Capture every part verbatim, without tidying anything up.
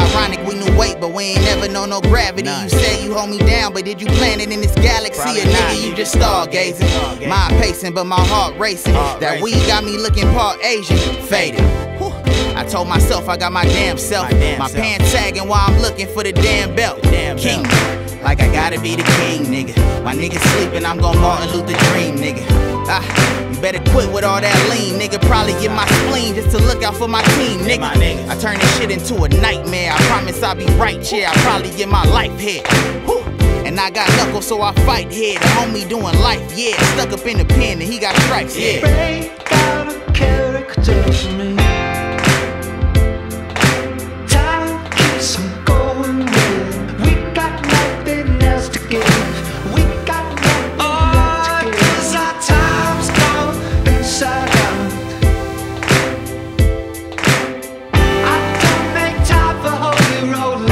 Ironic, we knew weight, but we ain't never know no gravity. None. You said you hold me down, but did you plan it in this galaxy? Probably a nigga, not. You just stargazing. Stargazing. Mind pacing, but my heart racing. Heart that racing. Weed got me looking part Asian. Faded. Whew. I told myself I got my damn self. My, damn my self. Pants sagging while I'm looking for the damn belt. The damn king. Belt. Like I gotta be the king, nigga. My niggas sleeping, I'm gon' Martin Luther dream, nigga. Ah, you better quit with all that lean, nigga. Probably get my spleen just to look out for my team, nigga. I turn this shit into a nightmare. I promise I'll be right here. I probably get my life hit. Whew. And I got knuckles, so I fight here. The homie doing life, yeah. Stuck up in the pen and he got stripes, yeah. Break out a character for me. Time keeps on going with. We got nothing else to give. We got nothing oh, left to give. Cause our time's gone inside out. I don't make time for holy rollers.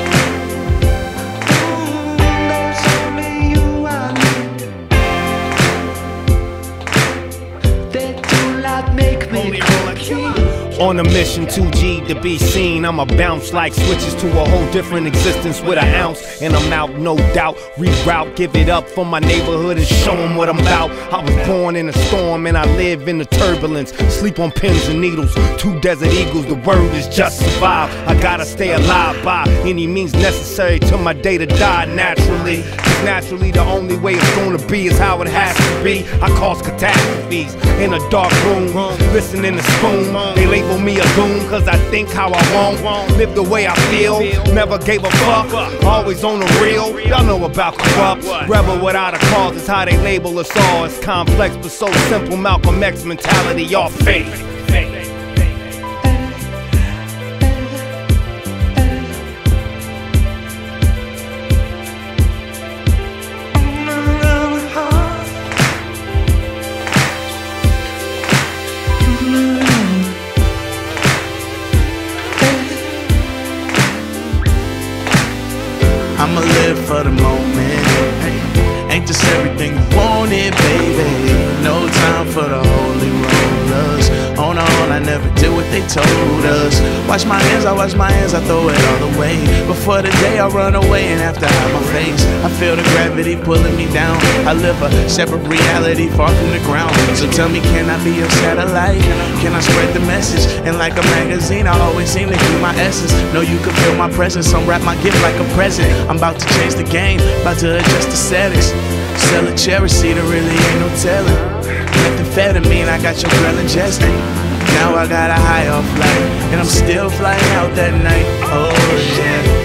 On a mission, two G to be seen. I'ma bounce like switches to a whole different existence with an ounce. And I'm out, no doubt. Reroute, give it up for my neighborhood and show them what I'm about. I was born in a storm and I live in the turbulence. Sleep on pins and needles, two desert eagles. The word is just survive. I gotta stay alive by any means necessary till my day to die naturally. Cause naturally the only way it's gonna be is how it has to be. I cause catastrophes in a dark room, listening to spoon. They label me a goon cause I think how I want, live the way I feel, never gave a fuck, always on the real. Y'all know about corrupt, rebel without a cause is how they label us all. It's complex but so simple, Malcolm X mentality, y'all fake. I'ma live for the moment. Ain't this everything you wanted, baby? No time for the holy rollers. On all, I never did what they told us. Wash my hands, I wash my hands, I throw it all away. Before the day I run away and have to hide my face. I feel the gravity pulling me down. I live a separate reality far from the ground. So tell me, can I be your satellite? Can I spread the message? And like a magazine, I always seem to keep my essence. Know you can feel my presence, unwrap my gift like a present. I'm about to change the game, about to adjust the settings. Sell a cherry seed, there really ain't no telling. Methamphetamine, I got your girl ingesting. Now I got a high off flight, and I'm still flying out that night. Oh yeah.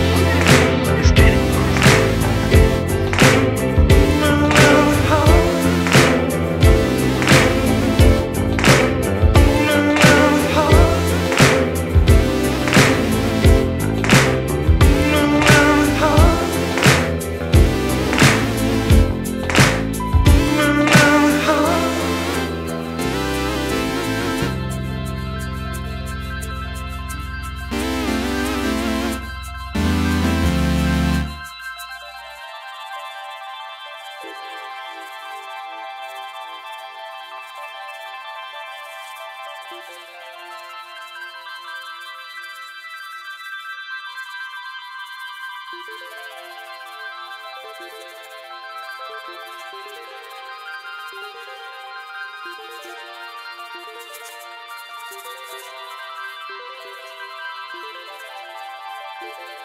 Thank you.